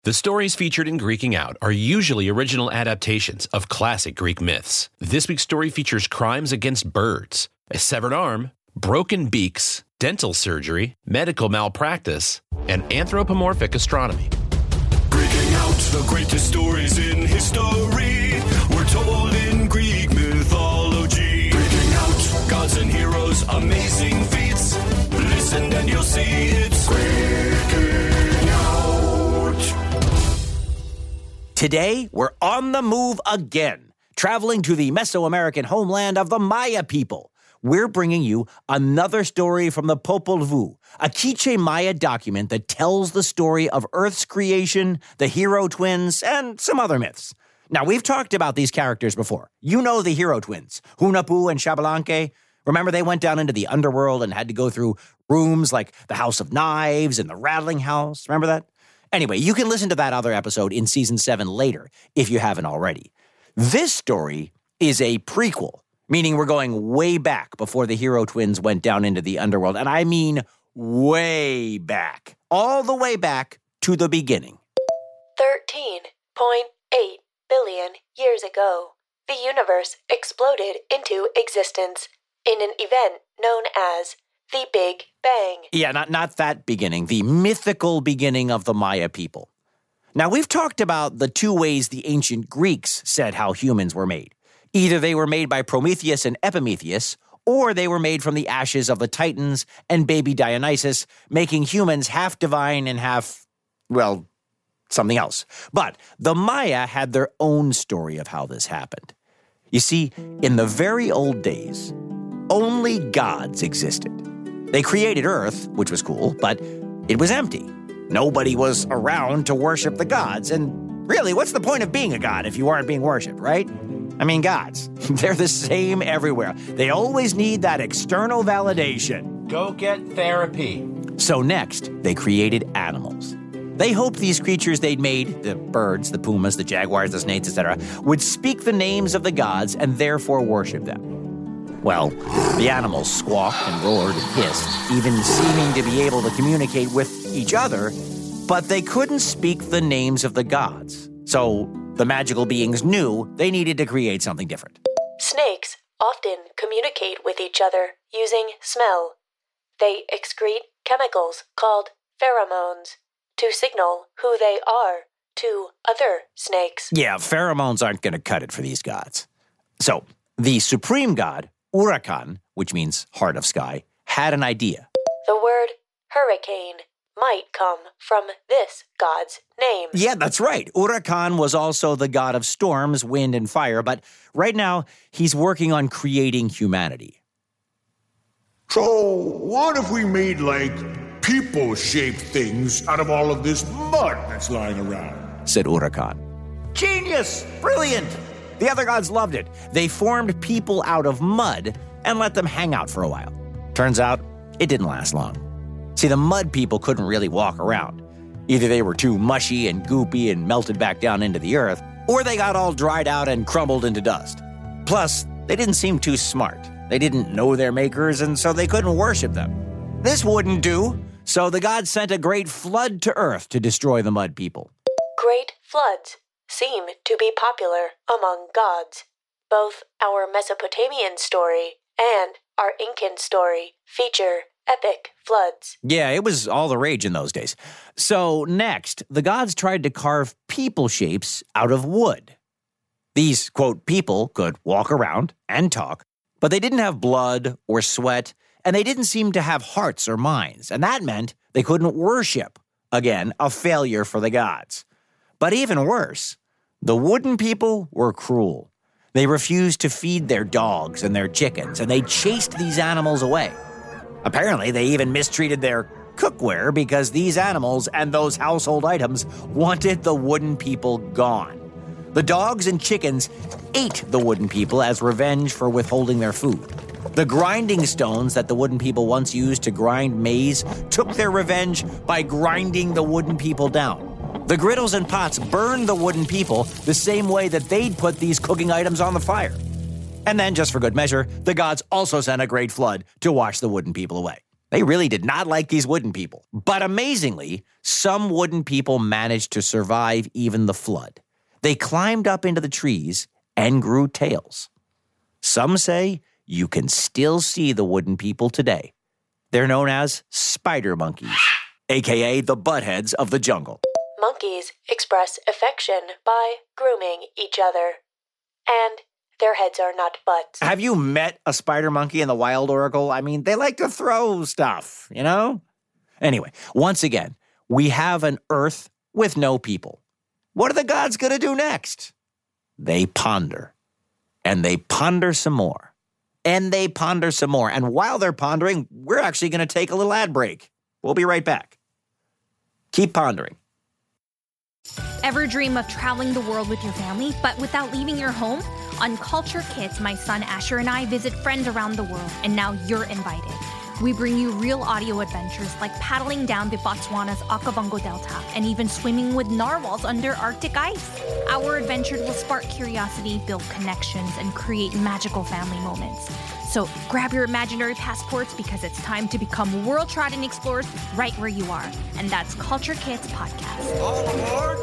The stories featured in Greeking Out are usually original adaptations of classic Greek myths. This week's story features crimes against birds, a severed arm, broken beaks, dental surgery, medical malpractice, and anthropomorphic astronomy. Greeking Out, the greatest stories in history were told in Greek mythology. Greeking Out, gods and heroes, amazing feats. Listen and you'll see it's Greeking Out. Today, we're on the move again, traveling to the Mesoamerican homeland of the Maya people. We're bringing you another story from the Popol Vuh, a Quiche Maya document that tells the story of Earth's creation, the hero twins, and some other myths. Now, we've talked about these characters before. You know the hero twins, Hunahpu and Xbalanque. Remember they went down into the underworld and had to go through rooms like the House of Knives and the Rattling House. Remember that? Anyway, you can listen to that other episode in Season 7 later, if you haven't already. This story is a prequel, meaning we're going way back before the hero twins went down into the underworld. And I mean way back, all the way back to the beginning. 13.8 billion years ago, the universe exploded into existence in an event known as the Big Bang. Yeah, not that beginning, the mythical beginning of the Maya people. Now, we've talked about the two ways the ancient Greeks said how humans were made. Either they were made by Prometheus and Epimetheus, or they were made from the ashes of the Titans and baby Dionysus, making humans half divine and half, well, something else. But the Maya had their own story of how this happened. You see, in the very old days, only gods existed. They created Earth, which was cool, but it was empty. Nobody was around to worship the gods, and really, what's the point of being a god if you aren't being worshipped, right? I mean, gods, they're the same everywhere. They always need that external validation. Go get therapy. So next, they created animals. They hoped these creatures they'd made, the birds, the pumas, the jaguars, the snakes, etc., would speak the names of the gods and therefore worship them. Well, the animals squawked and roared and hissed, even seeming to be able to communicate with each other, but they couldn't speak the names of the gods. So the magical beings knew they needed to create something different. Snakes often communicate with each other using smell. They excrete chemicals called pheromones to signal who they are to other snakes. Yeah, pheromones aren't going to cut it for these gods. So the supreme god, Urakan, which means heart of sky, had an idea. The word hurricane might come from this god's name. Yeah, that's right. Urakan was also the god of storms, wind, and fire, but right now he's working on creating humanity. So, what if we made, people-shaped things out of all of this mud that's lying around? Said Urakan. Genius! Brilliant! The other gods loved it. They formed people out of mud and let them hang out for a while. Turns out, it didn't last long. See, the mud people couldn't really walk around. Either they were too mushy and goopy and melted back down into the earth, or they got all dried out and crumbled into dust. Plus, they didn't seem too smart. They didn't know their makers, and so they couldn't worship them. This wouldn't do, so the gods sent a great flood to earth to destroy the mud people. Great floods seem to be popular among gods. Both our Mesopotamian story and our Incan story feature epic floods. Yeah, it was all the rage in those days. So next, the gods tried to carve people shapes out of wood. These, quote, people could walk around and talk, but they didn't have blood or sweat, and they didn't seem to have hearts or minds, and that meant they couldn't worship. Again, a failure for the gods. But even worse, the wooden people were cruel. They refused to feed their dogs and their chickens, and they chased these animals away. Apparently, they even mistreated their cookware because these animals and those household items wanted the wooden people gone. The dogs and chickens ate the wooden people as revenge for withholding their food. The grinding stones that the wooden people once used to grind maize took their revenge by grinding the wooden people down. The griddles and pots burned the wooden people the same way that they'd put these cooking items on the fire. And then, just for good measure, the gods also sent a great flood to wash the wooden people away. They really did not like these wooden people. But amazingly, some wooden people managed to survive even the flood. They climbed up into the trees and grew tails. Some say you can still see the wooden people today. They're known as spider monkeys, aka the buttheads of the jungle. Monkeys express affection by grooming each other. And their heads are not butts. Have you met a spider monkey in the wild, Oracle? I mean, they like to throw stuff, you know? Anyway, once again, we have an Earth with no people. What are the gods going to do next? They ponder. And they ponder some more. And they ponder some more. And while they're pondering, we're actually going to take a little ad break. We'll be right back. Keep pondering. Ever dream of traveling the world with your family, but without leaving your home? On Culture Kids, my son Asher and I visit friends around the world, and now you're invited. We bring you real audio adventures like paddling down the Botswana's Okavango Delta and even swimming with narwhals under Arctic ice. Our adventure will spark curiosity, build connections, and create magical family moments. So grab your imaginary passports because it's time to become world-trodden explorers right where you are. And that's Culture Kids Podcast. All aboard!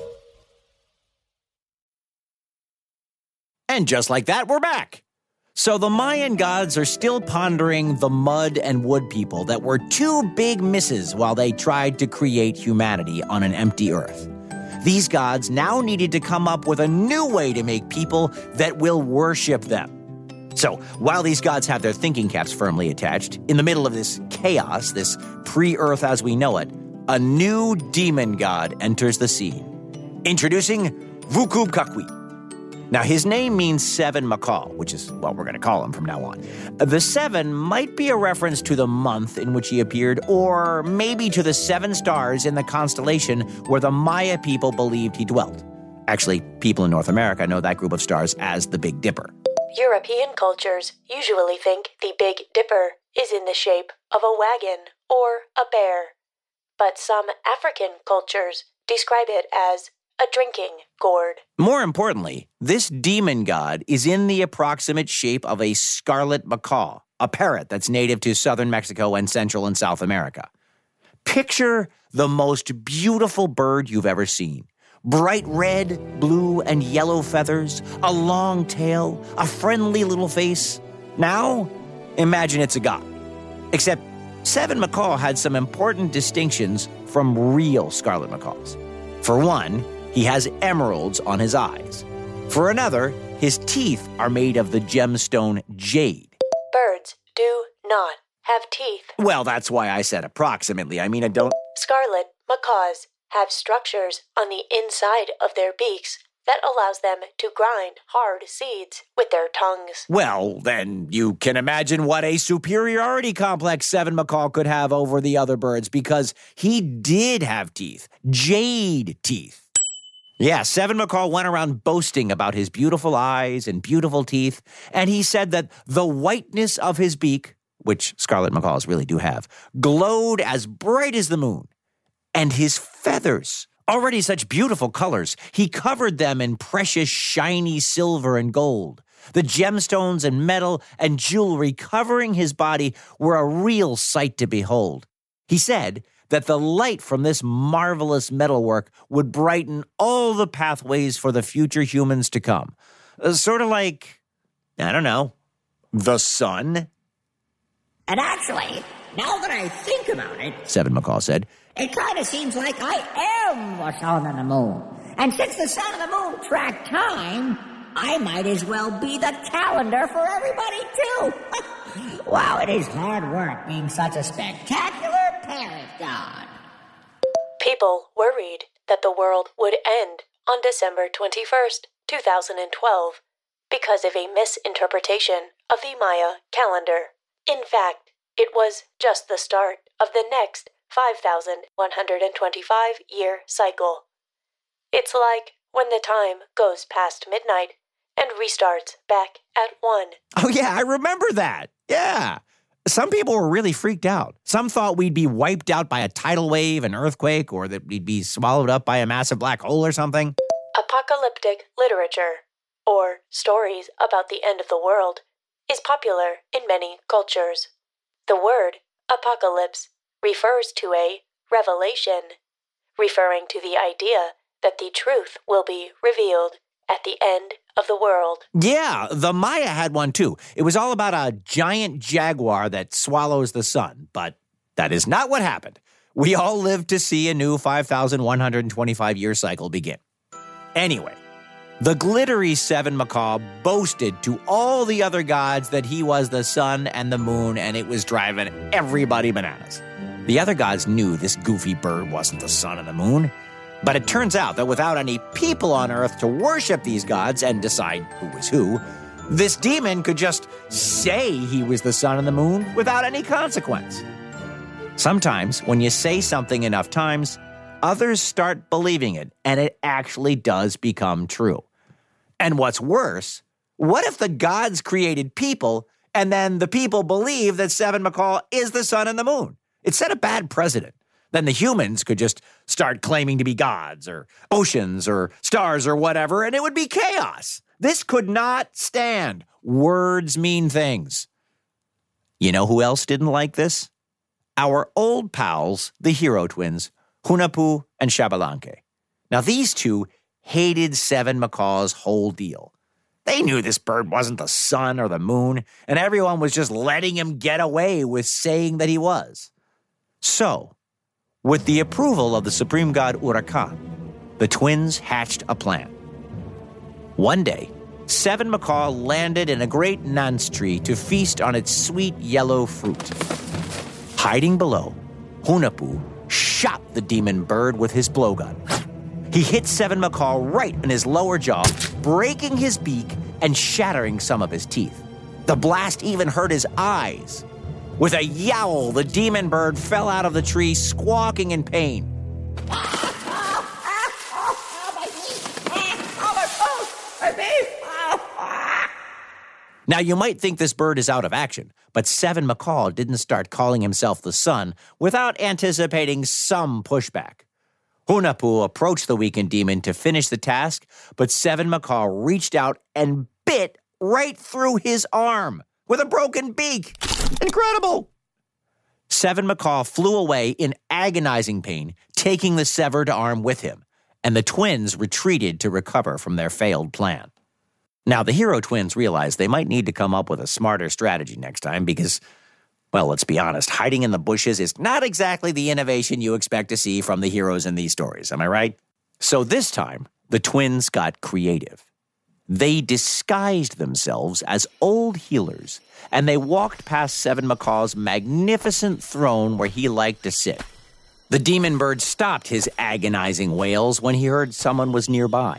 And just like that, we're back. So the Mayan gods are still pondering the mud and wood people that were two big misses while they tried to create humanity on an empty earth. These gods now needed to come up with a new way to make people that will worship them. So while these gods have their thinking caps firmly attached, in the middle of this chaos, this pre-earth as we know it, a new demon god enters the scene. Introducing Vukub Kakwi. Now, his name means seven macaw, which is what we're going to call him from now on. The seven might be a reference to the month in which he appeared, or maybe to the seven stars in the constellation where the Maya people believed he dwelt. Actually, people in North America know that group of stars as the Big Dipper. European cultures usually think the Big Dipper is in the shape of a wagon or a bear, but some African cultures describe it as a drinking gourd. More importantly, this demon god is in the approximate shape of a scarlet macaw, a parrot that's native to southern Mexico and Central and South America. Picture the most beautiful bird you've ever seen. Bright red, blue, and yellow feathers, a long tail, a friendly little face. Now, imagine it's a god. Except, Seven Macaw had some important distinctions from real scarlet macaws. For one, he has emeralds on his eyes. For another, his teeth are made of the gemstone jade. Birds do not have teeth. Well, that's why I said approximately. I mean, I don't... Scarlet macaws have structures on the inside of their beaks that allows them to grind hard seeds with their tongues. Well, then you can imagine what a superiority complex Seven Macaw could have over the other birds, because he did have teeth. Jade teeth. Yeah, Seven Macaw went around boasting about his beautiful eyes and beautiful teeth, and he said that the whiteness of his beak, which scarlet macaws really do have, glowed as bright as the moon. And his feathers, already such beautiful colors, he covered them in precious shiny silver and gold. The gemstones and metal and jewelry covering his body were a real sight to behold. He said that the light from this marvelous metalwork would brighten all the pathways for the future humans to come. Sort of like, I don't know, the sun? And actually, now that I think about it, Seven Macaw said, it kind of seems like I am the sun and the moon. And since the sun and the moon track time, I might as well be the calendar for everybody, too. Wow, it is hard work being such a spectacular parent god. People worried that the world would end on December 21st, 2012, because of a misinterpretation of the Maya calendar. In fact, it was just the start of the next 5,125-year cycle. It's like when the time goes past midnight and restarts back at 1. Oh, yeah, I remember that. Yeah. Some people were really freaked out. Some thought we'd be wiped out by a tidal wave, an earthquake, or that we'd be swallowed up by a massive black hole or something. Apocalyptic literature, or stories about the end of the world, is popular in many cultures. The word Apocalypse refers to a revelation, referring to the idea that the truth will be revealed at the end of the world. Yeah, the Maya had one too. It was all about a giant jaguar that swallows the sun, but that is not what happened. We all lived to see a new 5,125-year cycle begin. Anyway, the glittery Seven Macaw boasted to all the other gods that he was the sun and the moon, and it was driving everybody bananas. The other gods knew this goofy bird wasn't the sun and the moon, but it turns out that without any people on Earth to worship these gods and decide who was who, this demon could just say he was the sun and the moon without any consequence. Sometimes, when you say something enough times, others start believing it, and it actually does become true. And what's worse, what if the gods created people, and then the people believe that Seven Macaw is the sun and the moon? It set a bad precedent. Then the humans could just start claiming to be gods, or oceans, or stars, or whatever, and it would be chaos. This could not stand. Words mean things. You know who else didn't like this? Our old pals, the Hero Twins, Hunahpu and Xbalanque. Now, these two hated Seven Macaw's whole deal. They knew this bird wasn't the sun or the moon, and everyone was just letting him get away with saying that he was. So, with the approval of the supreme god Huracan, the twins hatched a plan. One day, Seven Macaw landed in a great nance tree to feast on its sweet yellow fruit. Hiding below, Hunahpu shot the demon bird with his blowgun. He hit Seven Macaw right in his lower jaw, breaking his beak and shattering some of his teeth. The blast even hurt his eyes. With a yowl, the demon bird fell out of the tree, squawking in pain. Now, you might think this bird is out of action, but Seven Macaw didn't start calling himself the sun without anticipating some pushback. Hunahpu approached the weakened demon to finish the task, but Seven Macaw reached out and bit right through his arm with a broken beak. Incredible! Seven Macaw flew away in agonizing pain, taking the severed arm with him, and the twins retreated to recover from their failed plan. Now, the Hero Twins realized they might need to come up with a smarter strategy next time because, well, let's be honest, hiding in the bushes is not exactly the innovation you expect to see from the heroes in these stories, am I right? So this time, the twins got creative. They disguised themselves as old healers, and they walked past Seven Macaw's magnificent throne where he liked to sit. The demon bird stopped his agonizing wails when he heard someone was nearby.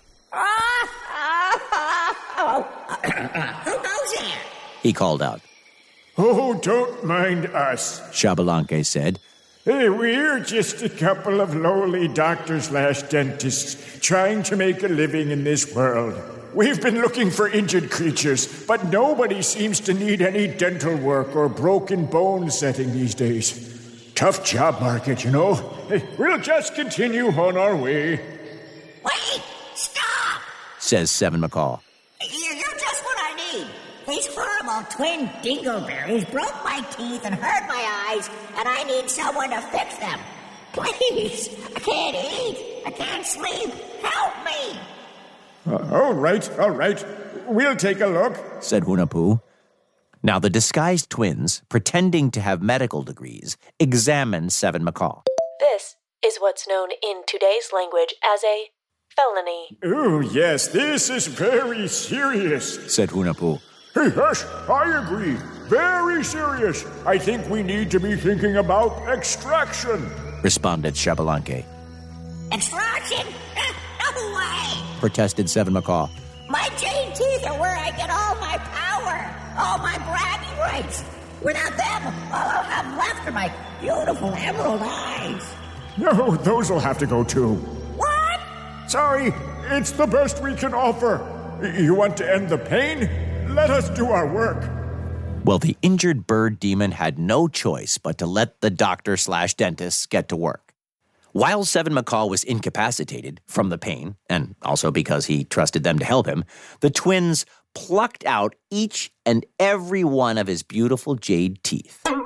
Who goes there? He called out. Oh, don't mind us, Xbalanque said. Hey, we're just a couple of lowly doctors/dentists trying to make a living in this world. We've been looking for injured creatures, but nobody seems to need any dental work or broken bone setting these days. Tough job market, you know. Hey, we'll just continue on our way. Wait! Stop! Says Seven Macaw. You're just what I need. These horrible twin dingleberries broke my teeth and hurt my eyes, and I need someone to fix them. Please! I can't eat. I can't sleep. Help me! All right. We'll take a look, said Hunahpu. Now, the disguised twins, pretending to have medical degrees, examined Seven Macaw. This is what's known in today's language as a felony. Oh, yes, this is very serious, said Hunahpu. Hey, yes, I agree. Very serious. I think we need to be thinking about extraction, responded Xbalanque. Extraction? No way! Protested Seven Macaw. My jade teeth are where I get all my power, all my bragging rights. Without them, all I'll have left are my beautiful emerald eyes. No, those will have to go too. What? Sorry, it's the best we can offer. You want to end the pain? Let us do our work. Well, the injured bird demon had no choice but to let the doctor/dentists get to work. While Seven Macaw was incapacitated from the pain, and also because he trusted them to help him, the twins plucked out each and every one of his beautiful jade teeth.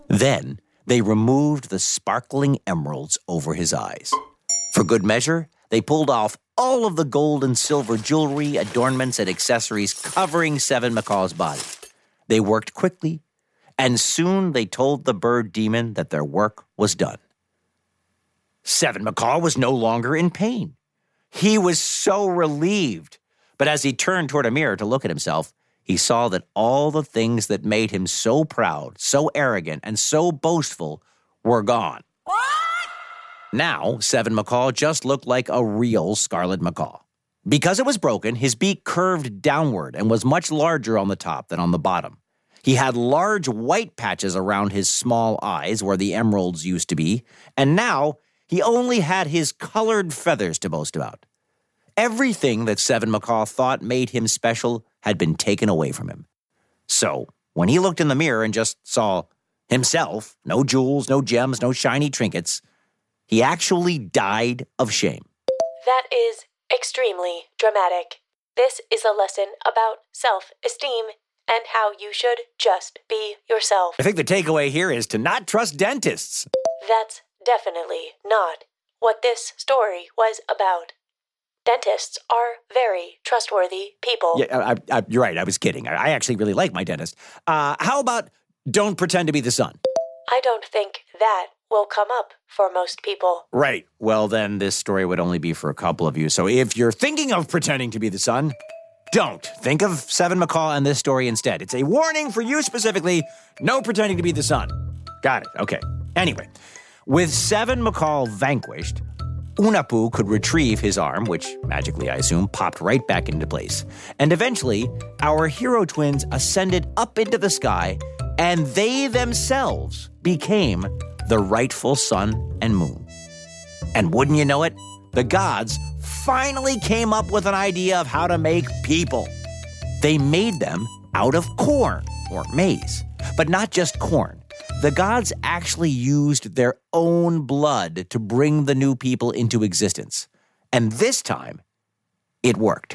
Then they removed the sparkling emeralds over his eyes. For good measure, they pulled off all of the gold and silver jewelry, adornments, and accessories covering Seven Macaw's body. They worked quickly, and soon they told the bird demon that their work was done. Seven Macaw was no longer in pain. He was so relieved. But as he turned toward a mirror to look at himself, he saw that all the things that made him so proud, so arrogant, and so boastful were gone. Now, Seven Macaw just looked like a real scarlet macaw. Because it was broken, his beak curved downward and was much larger on the top than on the bottom. He had large white patches around his small eyes where the emeralds used to be, and now he only had his colored feathers to boast about. Everything that Seven Macaw thought made him special had been taken away from him. So, when he looked in the mirror and just saw himself, no jewels, no gems, no shiny trinkets, he actually died of shame. That is extremely dramatic. This is a lesson about self-esteem and how you should just be yourself. I think the takeaway here is to not trust dentists. That's definitely not what this story was about. Dentists are very trustworthy people. Yeah, you're right. I was kidding. I actually really like my dentist. How about don't pretend to be the sun? I don't think that will come up for most people. Right. Well, then this story would only be for a couple of you. So if you're thinking of pretending to be the sun, don't. Think of Seven Macaw and this story instead. It's a warning for you specifically. No pretending to be the sun. Got it. Okay. Anyway, with Seven Macaw vanquished, Unapu could retrieve his arm, which magically, I assume, popped right back into place. And eventually, our hero twins ascended up into the sky, and they themselves became the rightful sun and moon. And wouldn't you know it, the gods finally came up with an idea of how to make people. They made them out of corn, or maize, but not just corn. The gods actually used their own blood to bring the new people into existence. And this time, it worked.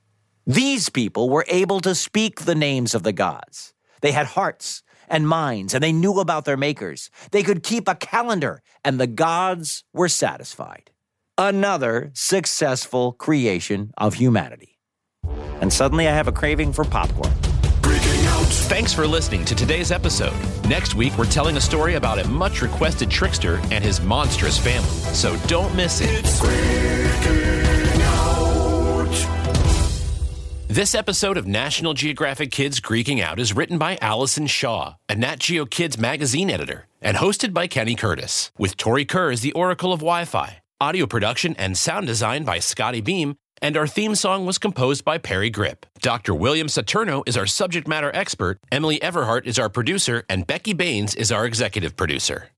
These people were able to speak the names of the gods. They had hearts and minds, and they knew about their makers. They could keep a calendar, and the gods were satisfied. Another successful creation of humanity. And suddenly I have a craving for popcorn. Thanks for listening to today's episode. Next week, we're telling a story about a much requested trickster and his monstrous family. So don't miss it. It's Greeking Out. This episode of National Geographic Kids Greeking Out is written by Allison Shaw, a Nat Geo Kids magazine editor, and hosted by Kenny Curtis, with Tori Kerr as the Oracle of Wi-Fi. Audio production and sound design by Scotty Beam, and our theme song was composed by Perry Grip. Dr. William Saturno is our subject matter expert, Emily Everhart is our producer, and Becky Baines is our executive producer.